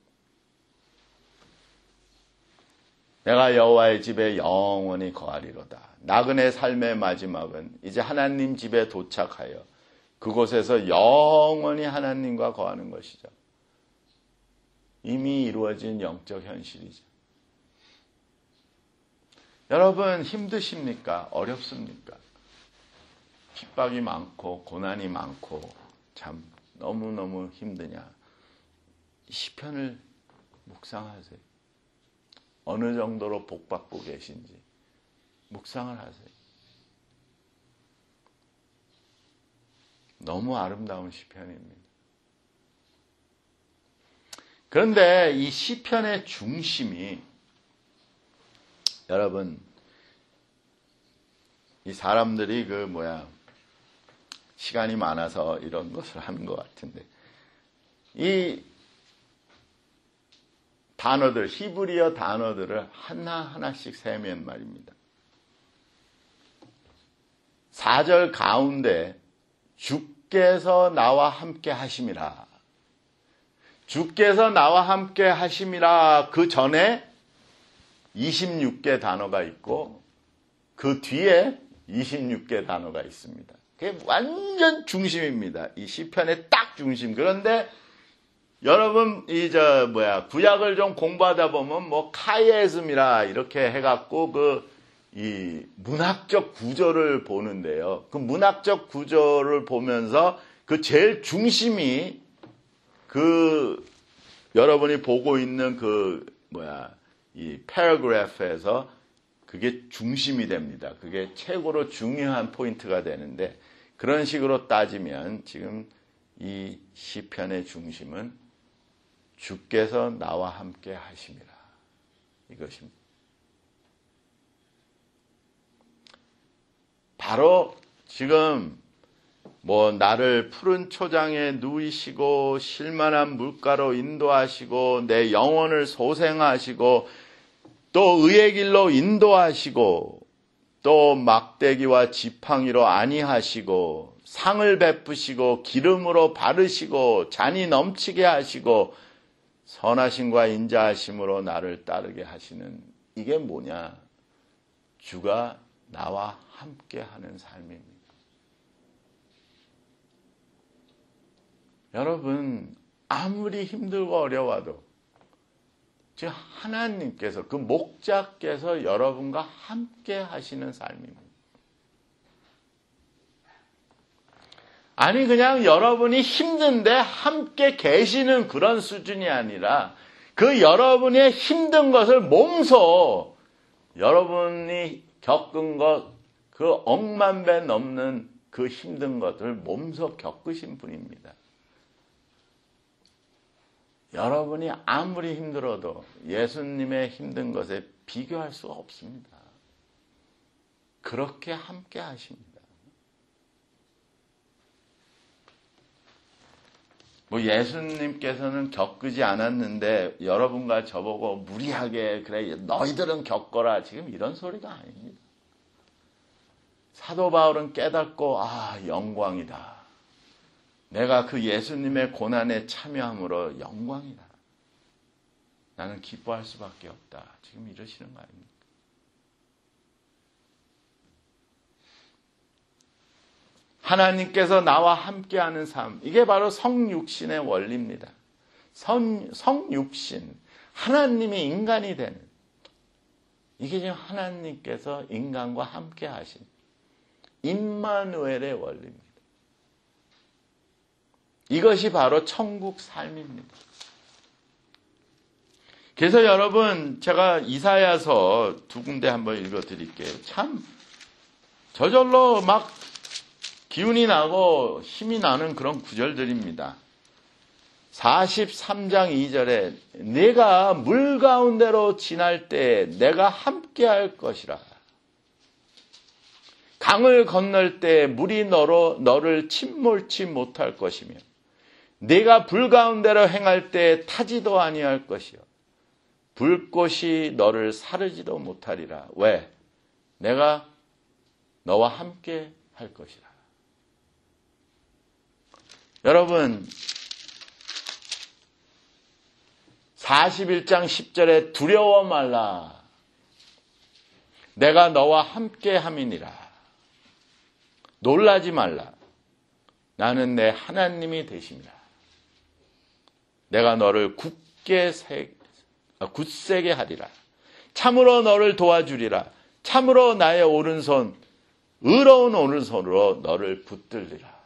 내가 여호와의 집에 영원히 거하리로다. 나그네 삶의 마지막은 이제 하나님 집에 도착하여 그곳에서 영원히 하나님과 거하는 것이죠. 이미 이루어진 영적 현실이죠. 여러분 힘드십니까? 어렵습니까? 핍박이 많고 고난이 많고 참 너무너무 힘드냐? 시편을 묵상하세요. 어느 정도로 복받고 계신지 묵상을 하세요. 너무 아름다운 시편입니다. 그런데 이 시편의 중심이 여러분 이 사람들이 시간이 많아서 이런 것을 하는 것 같은데 이 단어들, 히브리어 단어들을 하나하나씩 세면 말입니다. 4절 가운데 주께서 나와 함께 하심이라. 주께서 나와 함께 하심이라 그 전에 26개 단어가 있고 그 뒤에 26개 단어가 있습니다. 그게 완전 중심입니다. 이 시편의 딱 중심. 그런데 여러분 구약을 좀 공부하다 보면 카이에즘이라 이렇게 해갖고 이 문학적 구조를 보는데요. 그 문학적 구조를 보면서 그 제일 중심이 여러분이 보고 있는 이 패러그래프에서 그게 중심이 됩니다. 그게 최고로 중요한 포인트가 되는데 그런 식으로 따지면 지금 이 시편의 중심은 주께서 나와 함께 하심이라. 이것입니다. 바로 지금 나를 푸른 초장에 누이시고 실만한 물가로 인도하시고 내 영혼을 소생하시고 또 의의 길로 인도하시고 또 막대기와 지팡이로 안위하시고 상을 베푸시고 기름으로 바르시고 잔이 넘치게 하시고 선하심과 인자하심으로 나를 따르게 하시는 이게 뭐냐? 주가 나와 함께 하는 삶입니다. 여러분 아무리 힘들고 어려워도 지금 하나님께서, 그 목자께서 여러분과 함께 하시는 삶입니다. 아니 그냥 여러분이 힘든데 함께 계시는 그런 수준이 아니라 그 여러분의 힘든 것을 몸소 여러분이 겪은 것, 그 억만 배 넘는 그 힘든 것을 몸소 겪으신 분입니다. 여러분이 아무리 힘들어도 예수님의 힘든 것에 비교할 수 없습니다. 그렇게 함께 하십니다. 뭐 예수님께서는 겪지 않았는데 여러분과 저보고 무리하게 그래 너희들은 겪어라, 지금 이런 소리가 아닙니다. 사도 바울은 깨닫고 영광이다. 내가 그 예수님의 고난에 참여함으로 영광이다. 나는 기뻐할 수밖에 없다. 지금 이러시는 거 아닙니까? 하나님께서 나와 함께하는 삶, 이게 바로 성육신의 원리입니다. 성육신, 하나님이 인간이 되는, 이게 지금 하나님께서 인간과 함께하신 임마누엘의 원리입니다. 이것이 바로 천국 삶입니다. 그래서 여러분, 제가 이사야서 2군데 한번 읽어드릴게요. 참 저절로 막 기운이 나고 힘이 나는 그런 구절들입니다. 43장 2절에 내가 물 가운데로 지날 때 내가 함께할 것이라. 강을 건널 때 물이 너를 침몰치 못할 것이며 네가 불 가운데로 행할 때 타지도 아니할 것이요 불꽃이 너를 사르지도 못하리라. 왜? 내가 너와 함께 할 것이라. 여러분, 41장 10절에 두려워 말라. 내가 너와 함께 함이니라. 놀라지 말라. 나는 내 하나님이 되심이라. 내가 너를 굳세게 하리라. 참으로 너를 도와주리라. 참으로 나의 오른손, 의로운 오른손으로 너를 붙들리라.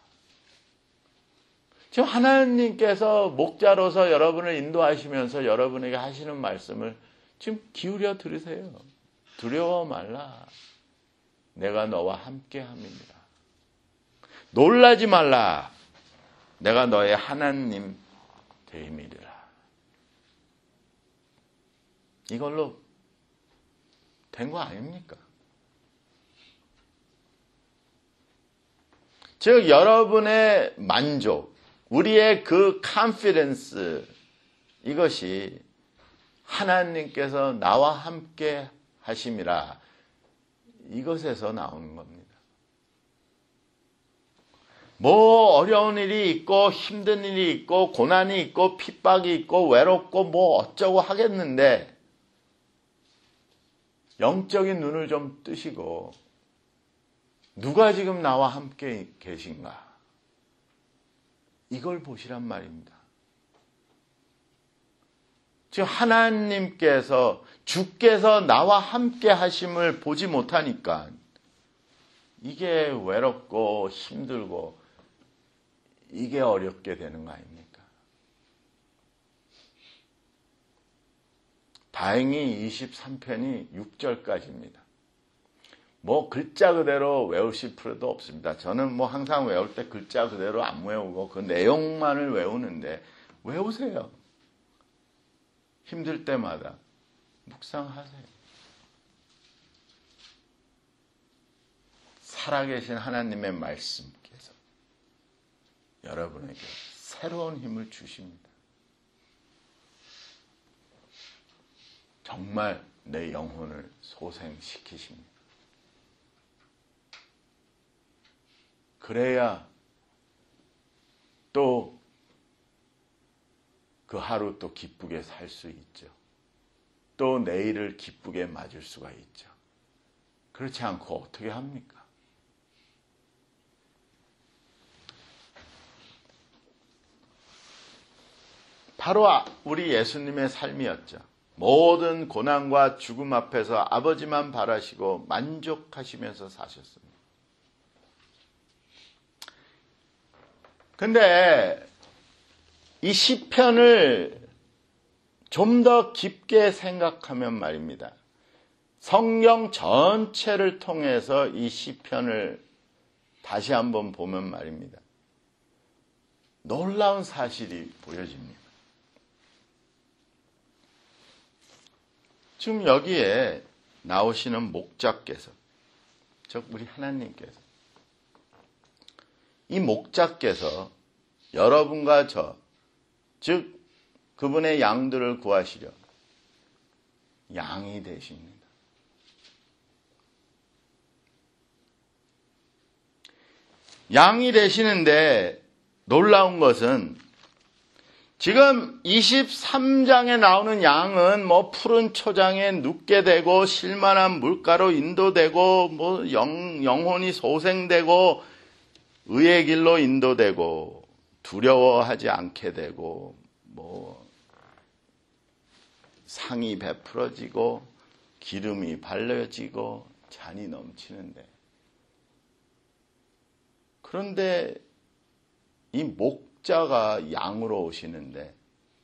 지금 하나님께서 목자로서 여러분을 인도하시면서 여러분에게 하시는 말씀을 지금 기울여 들으세요. 두려워 말라. 내가 너와 함께 함이니라. 놀라지 말라. 내가 너의 하나님 되임이리라. 이걸로 된 거 아닙니까? 즉 여러분의 만족, 우리의 그 confidence, 이것이 하나님께서 나와 함께 하심이라, 이것에서 나오는 겁니다. 뭐 어려운 일이 있고 힘든 일이 있고 고난이 있고 핍박이 있고 외롭고 뭐 어쩌고 하겠는데 영적인 눈을 좀 뜨시고 누가 지금 나와 함께 계신가? 이걸 보시란 말입니다. 지금 하나님께서, 주께서 나와 함께 하심을 보지 못하니까 이게 외롭고 힘들고 이게 어렵게 되는 거 아닙니까? 다행히 23편이 6절까지입니다. 뭐 글자 그대로 외우실 필요도 없습니다. 저는 뭐 항상 외울 때 글자 그대로 안 외우고 그 내용만을 외우는데 외우세요. 힘들 때마다 묵상하세요. 살아계신 하나님의 말씀께서 여러분에게 새로운 힘을 주십니다. 정말 내 영혼을 소생시키십니다. 그래야 또 그 하루 또 기쁘게 살 수 있죠. 또 내일을 기쁘게 맞을 수가 있죠. 그렇지 않고 어떻게 합니까? 바로 우리 예수님의 삶이었죠. 모든 고난과 죽음 앞에서 아버지만 바라시고 만족하시면서 사셨습니다. 근데 이 시편을 좀 더 깊게 생각하면 말입니다. 성경 전체를 통해서 이 시편을 다시 한번 보면 말입니다. 놀라운 사실이 보여집니다. 지금 여기에 나오시는 목자께서, 즉 우리 하나님께서, 이 목자께서 여러분과 저, 즉 그분의 양들을 구하시려 양이 되십니다. 양이 되시는데 놀라운 것은 지금 23장에 나오는 양은 뭐 푸른 초장에 눕게 되고 실만한 물가로 인도되고 뭐 영혼이 소생되고 의의 길로 인도되고 두려워하지 않게 되고 뭐 상이 베풀어지고 기름이 발려지고 잔이 넘치는데, 그런데 이 목자가 양으로 오시는데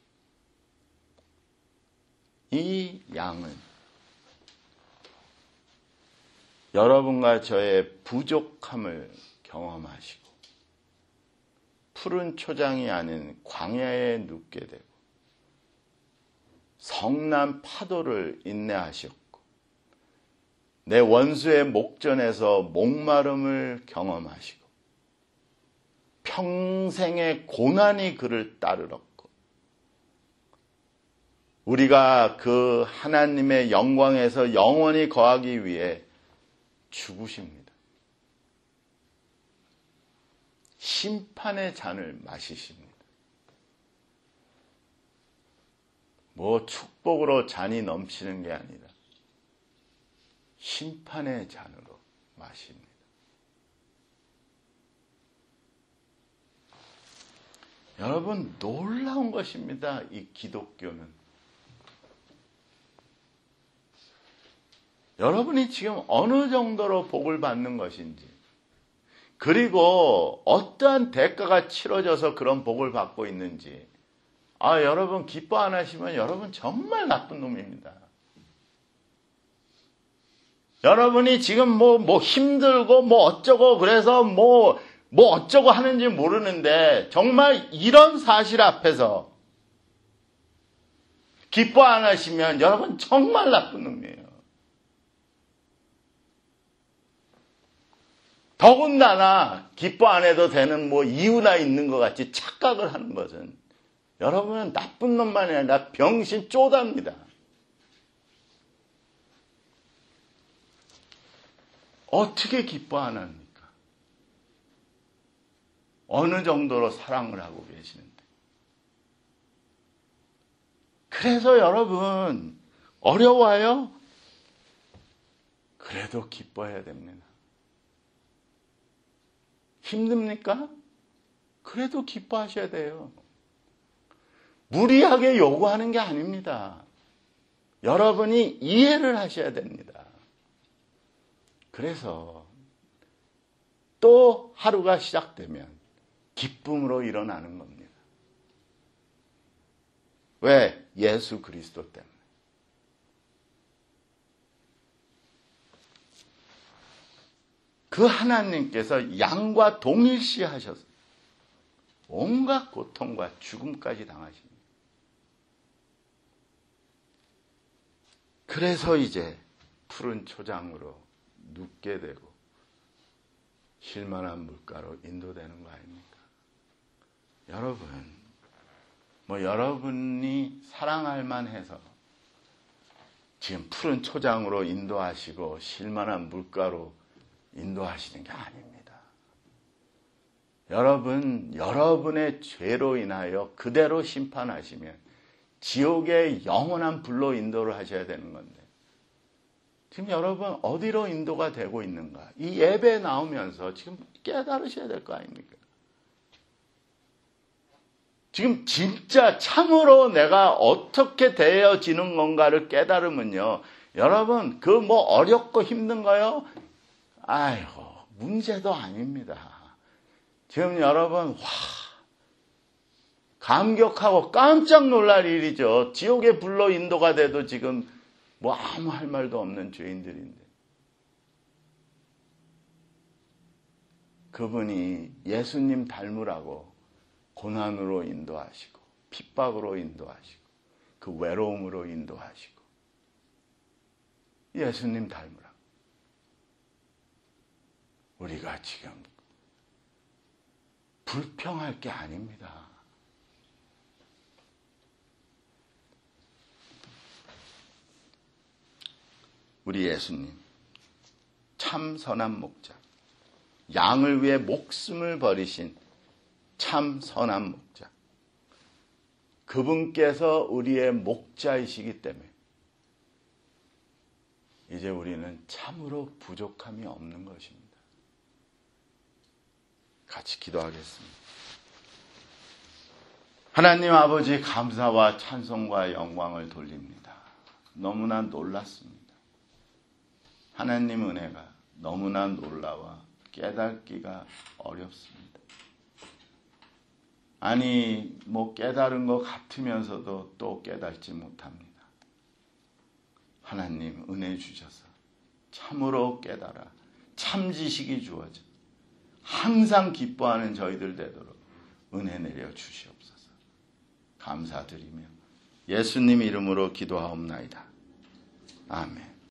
이 양은 여러분과 저의 부족함을 경험하시고 푸른 초장이 아닌 광야에 눕게 되고 성난 파도를 인내하셨고 내 원수의 목전에서 목마름을 경험하시고 평생의 고난이 그를 따르렀고 우리가 그 하나님의 영광에서 영원히 거하기 위해 죽으십니다. 심판의 잔을 마시십니다. 뭐 축복으로 잔이 넘치는 게 아니라 심판의 잔으로 마십니다. 여러분, 놀라운 것입니다. 이 기독교는. 여러분이 지금 어느 정도로 복을 받는 것인지, 그리고 어떠한 대가가 치러져서 그런 복을 받고 있는지, 여러분 기뻐 안 하시면 여러분 정말 나쁜 놈입니다. 여러분이 지금 뭐 힘들고 뭐 어쩌고 그래서 뭐 어쩌고 하는지 모르는데 정말 이런 사실 앞에서 기뻐 안 하시면 여러분 정말 나쁜 놈이에요. 더군다나 기뻐 안 해도 되는 뭐 이유나 있는 것 같이 착각을 하는 것은 여러분은 나쁜 놈만이 아니라 병신 쪼답니다. 어떻게 기뻐 안 합니까? 어느 정도로 사랑을 하고 계시는데. 그래서 여러분 어려워요? 그래도 기뻐해야 됩니다. 힘듭니까? 그래도 기뻐하셔야 돼요. 무리하게 요구하는 게 아닙니다. 여러분이 이해를 하셔야 됩니다. 그래서 또 하루가 시작되면 기쁨으로 일어나는 겁니다. 왜? 예수 그리스도 때문에. 그 하나님께서 양과 동일시 하셔서 온갖 고통과 죽음까지 당하십니다. 그래서 이제 푸른 초장으로 눕게 되고 쉴만한 물가로 인도되는 거 아닙니까? 여러분, 여러분이 사랑할 만해서 지금 푸른 초장으로 인도하시고 쉴만한 물가로 인도하시는 게 아닙니다. 여러분의 죄로 인하여 그대로 심판하시면 지옥의 영원한 불로 인도를 하셔야 되는 건데, 지금 여러분 어디로 인도가 되고 있는가? 이 예배에 나오면서 지금 깨달으셔야 될 거 아닙니까? 지금 진짜 참으로 내가 어떻게 되어지는 건가를 깨달으면요. 여러분, 그 뭐 어렵고 힘든가요? 아이고, 문제도 아닙니다. 지금 여러분, 감격하고 깜짝 놀랄 일이죠. 지옥의 불로 인도가 돼도 지금 뭐 아무 할 말도 없는 죄인들인데. 그분이 예수님 닮으라고 고난으로 인도하시고, 핍박으로 인도하시고, 그 외로움으로 인도하시고, 예수님 닮으라고. 우리가 지금 불평할 게 아닙니다. 우리 예수님, 참 선한 목자, 양을 위해 목숨을 버리신 참 선한 목자. 그분께서 우리의 목자이시기 때문에 이제 우리는 참으로 부족함이 없는 것입니다. 같이 기도하겠습니다. 하나님 아버지, 감사와 찬송과 영광을 돌립니다. 너무나 놀랐습니다. 하나님 은혜가 너무나 놀라워 깨닫기가 어렵습니다. 아니, 뭐 깨달은 것 같으면서도 또 깨닫지 못합니다. 하나님 은혜 주셔서 참으로 깨달아 참 지식이 주어져 항상 기뻐하는 저희들 되도록 은혜 내려 주시옵소서. 감사드리며 예수님 이름으로 기도하옵나이다. 아멘.